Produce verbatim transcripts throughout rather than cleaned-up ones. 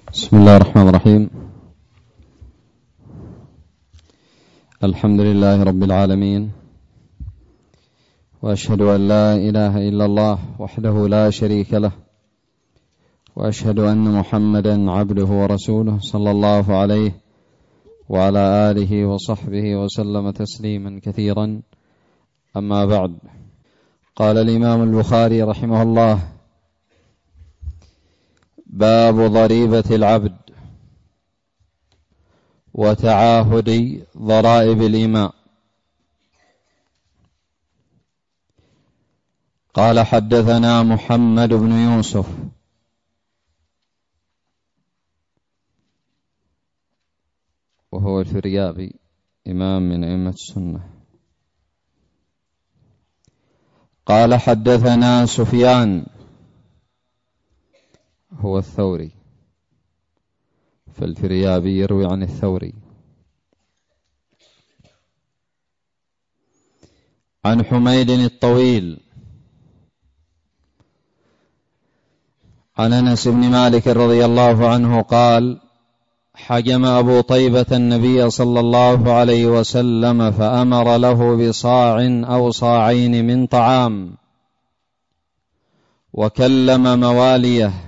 بسم الله الرحمن الرحيم. الحمد لله رب العالمين، وأشهد أن لا إله إلا الله وحده لا شريك له، وأشهد أن محمدا عبده ورسوله صلى الله عليه وعلى آله وصحبه وسلم تسليما كثيرا. أما بعد، قال الإمام البخاري رحمه الله: باب ضريبة العبد وتعاهد ضرائب الإماء. قال: حدثنا محمد بن يوسف وهو الفريابي، إمام من أئمة السنة. قال: حدثنا سفيان هو الثوري، فالفريابي يروي عن الثوري. عن حميد الطويل عن أنس بن مالك رضي الله عنه قال: حجم أبو طيبة النبي صلى الله عليه وسلم فأمر له بصاع أو صاعين من طعام، وكلم مواليه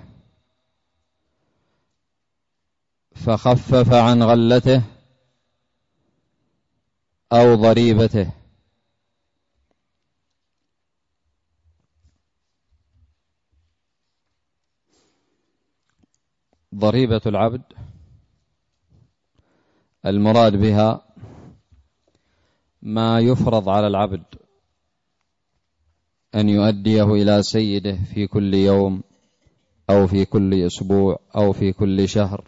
فخفف عن غلته أو ضريبته. ضريبة العبد المراد بها ما يفرض على العبد أن يؤديه إلى سيده في كل يوم أو في كل أسبوع أو في كل شهر،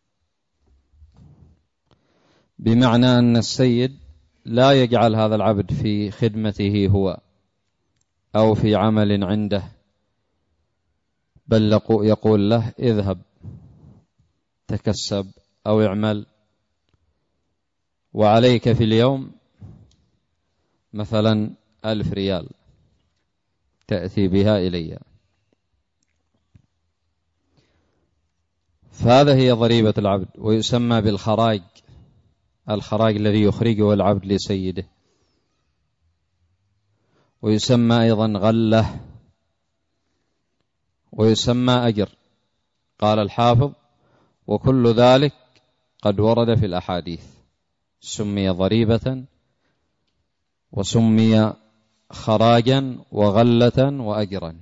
بمعنى أن السيد لا يجعل هذا العبد في خدمته هو أو في عمل عنده، بل يقول له: اذهب تكسب أو اعمل، وعليك في اليوم مثلا ألف ريال تأتي بها إلي. فهذا هي ضريبة العبد، ويسمى بالخراج، الخراج الذي يخرجه العبد لسيده، ويسمى أيضا غلة، ويسمى أجر. قال الحافظ: وكل ذلك قد ورد في الأحاديث، سمي ضريبة وسمي خراجا وغلة وأجرا.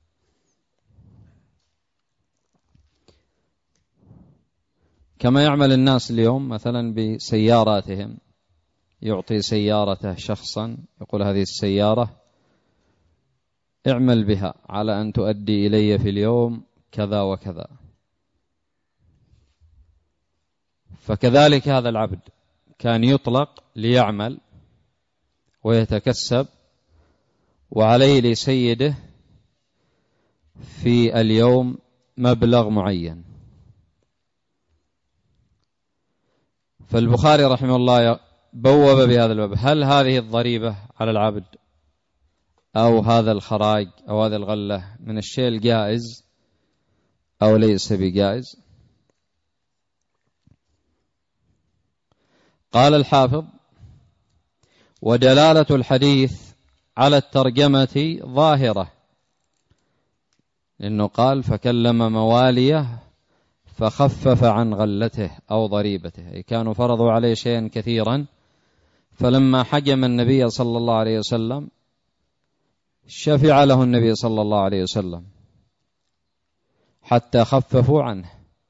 كما يعمل الناس اليوم مثلا بسياراتهم، يعطي سيارته شخصا يقول: هذه السيارة اعمل بها على أن تؤدي إلي في اليوم كذا وكذا. فكذلك هذا العبد كان يطلق ليعمل ويتكسب، وعليه لسيده في اليوم مبلغ معين. فالبخاري رحمه الله بوب بهذا الباب: هل هذه الضريبة على العبد أو هذا الخراج أو هذا الغلة من الشيء الجائز أو ليس بجائز؟ قال الحافظ: ودلالة الحديث على الترجمة ظاهرة، لأنه قال: فكلم مواليه فخفف عن غلته أو ضريبته، أي كانوا فرضوا عليه شيئا كثيرا، فلما حجم النبي صلى الله عليه وسلم شفع له النبي صلى الله عليه وسلم حتى خففوا عنه.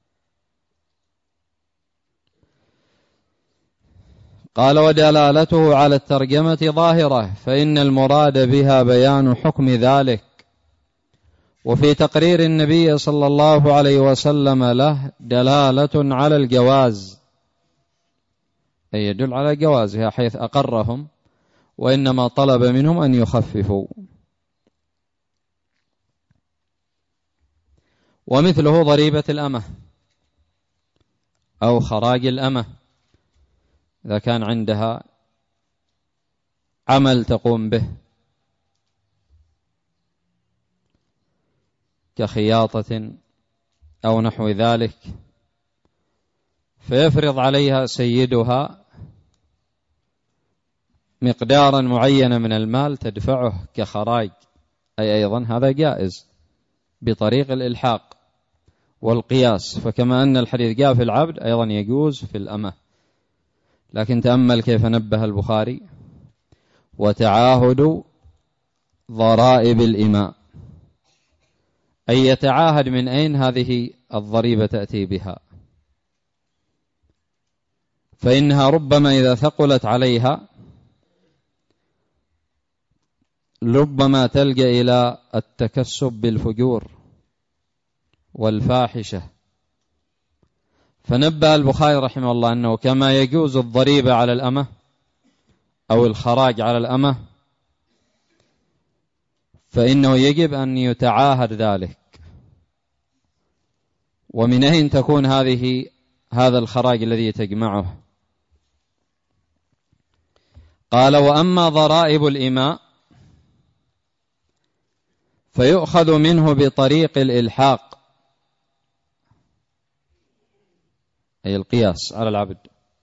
قال: ودلالته على الترجمة ظاهرة، فإن المراد بها بيان حكم ذلك، وفي تقرير النبي صلى الله عليه وسلم له دلالة على الجواز، أي يدل على جوازها حيث أقرهم، وإنما طلب منهم أن يخففوا. ومثله ضريبة الأمة أو خراج الأمة، إذا كان عندها عمل تقوم به كخياطة أو نحو ذلك، فيفرض عليها سيدها مقدارا معينا من المال تدفعه كخراج، أي أيضا هذا جائز بطريق الإلحاق والقياس. فكما أن الحديث جاء في العبد أيضا يجوز في الأمة. لكن تأمل كيف نبه البخاري: وتعاهد ضرائب الإماء، أي يتعاهد من أين هذه الضريبة تأتي بها، فإنها ربما إذا ثقلت عليها ربما تلجأ إلى التكسب بالفجور والفاحشة. فنبه البخاري رحمه الله أنه كما يجوز الضريبة على الأمة أو الخراج على الأمة، فإنه يجب أن يتعاهد ذلك. ومن أين تكون هذه هذا الخراج الذي تجمعه؟ قال: وأما ضرائب الإماء فيؤخذ منه بطريق الإلحاق، أي القياس على العبد،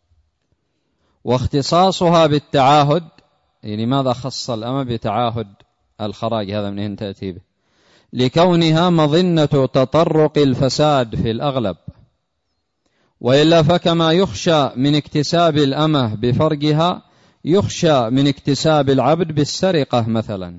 واختصاصها بالتعاهد. يعني ماذا خص الأمة بتعاهد الخراج؟ هذا من أين تأتي به؟ لكونها مظنة تطرق الفساد في الأغلب، وإلا فكما يخشى من اكتساب الأمة بفرجها يخشى من اكتساب العبد بالسرقة مثلا،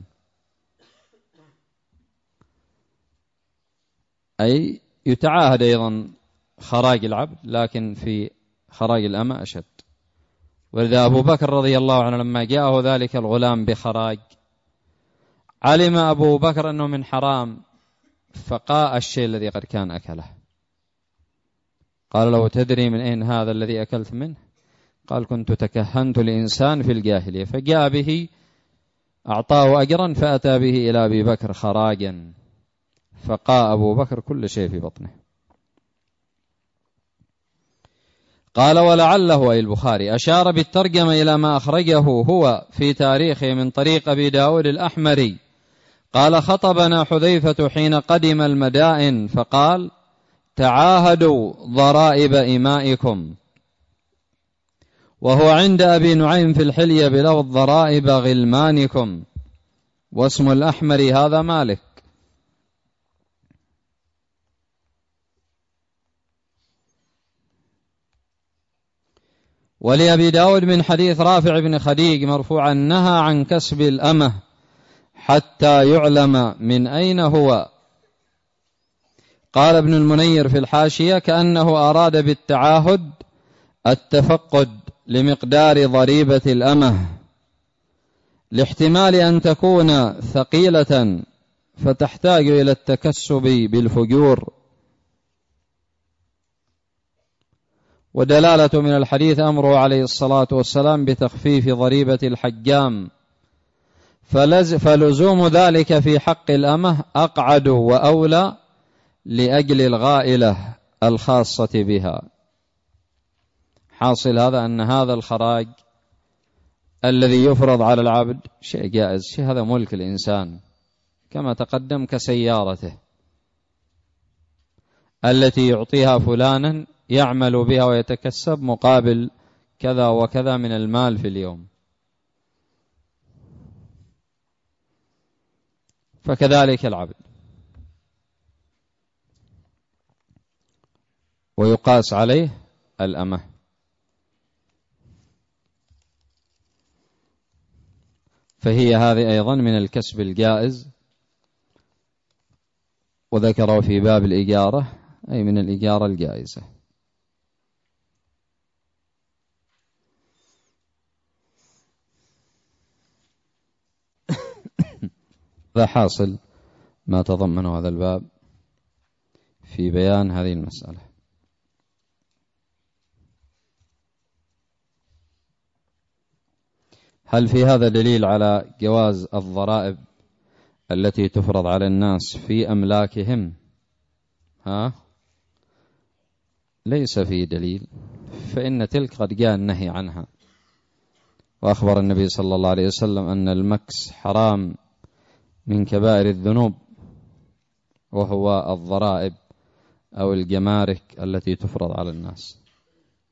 أي يتعاهد أيضا خراج العبد، لكن في خراج الأمة أشد. ولذا أبو بكر رضي الله عنه لما جاءه ذلك الغلام بخراج علم أبو بكر أنه من حرام، فقاء الشيء الذي قد كان أكله. قال له: تدري من أين هذا الذي أكلت منه؟ قال: كنت تكهنت لإنسان في الجاهلية، فجاء به أعطاه أجرا فأتى به إلى أبي بكر خراجا، فقاء أبو بكر كل شيء في بطنه. قال: ولعله أي البخاري أشار بالترجمة إلى ما أخرجه هو في تاريخه من طريق أبي داود الأحمري قال: خطبنا حذيفة حين قدم المدائن فقال: تعاهدوا ضرائب إمائكم. وهو عند أبي نعيم في الحلية بلفظ ضرائب غلمانكم، واسم الأحمري هذا مالك. ولأبي داود من حديث رافع بن خديج مرفوعا: نهى عن كسب الأمة حتى يعلم من أين هو. قال ابن المنير في الحاشية: كأنه أراد بالتعاهد التفقد لمقدار ضريبة الأمة، لاحتمال أن تكون ثقيلة فتحتاج إلى التكسب بالفجور. ودلالة من الحديث أمره عليه الصلاة والسلام بتخفيف ضريبة الحجام، فلزوم ذلك في حق الأمة أقعد وأولى لأجل الغائلة الخاصة بها. حاصل هذا أن هذا الخراج الذي يفرض على العبد شيء جائز، شيء هذا ملك الإنسان كما تقدم، كسيارته التي يعطيها فلانا يعمل بها ويتكسب مقابل كذا وكذا من المال في اليوم. فكذلك العبد، ويقاس عليه الأمة. فهي هذه أيضا من الكسب الجائز. وذكره في باب الإجارة، أي من الإجارة الجائزة. هذا حاصل ما تضمنه هذا الباب في بيان هذه المسألة. هل في هذا دليل على جواز الضرائب التي تفرض على الناس في أملاكهم؟ ها؟ ليس في دليل، فإن تلك قد جاء النهي عنها. وأخبر النبي صلى الله عليه وسلم أن المكس حرام من كبائر الذنوب، وهو الضرائب أو الجمارك التي تفرض على الناس.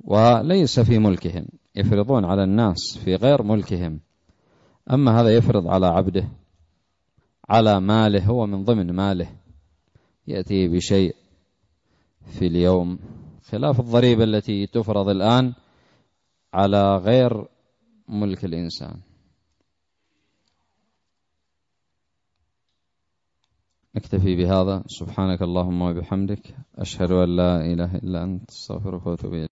وليس في ملكهم، يفرضون على الناس في غير ملكهم. أما هذا يفرض على عبده، على ماله، هو من ضمن ماله، يأتي بشيء في اليوم، خلاف الضريبة التي تفرض الآن على غير ملك الإنسان. نكتفي بهذا. سبحانك اللهم وبحمدك، أشهد أن لا إله إلا أنت، استغفرك وأتوب إليك.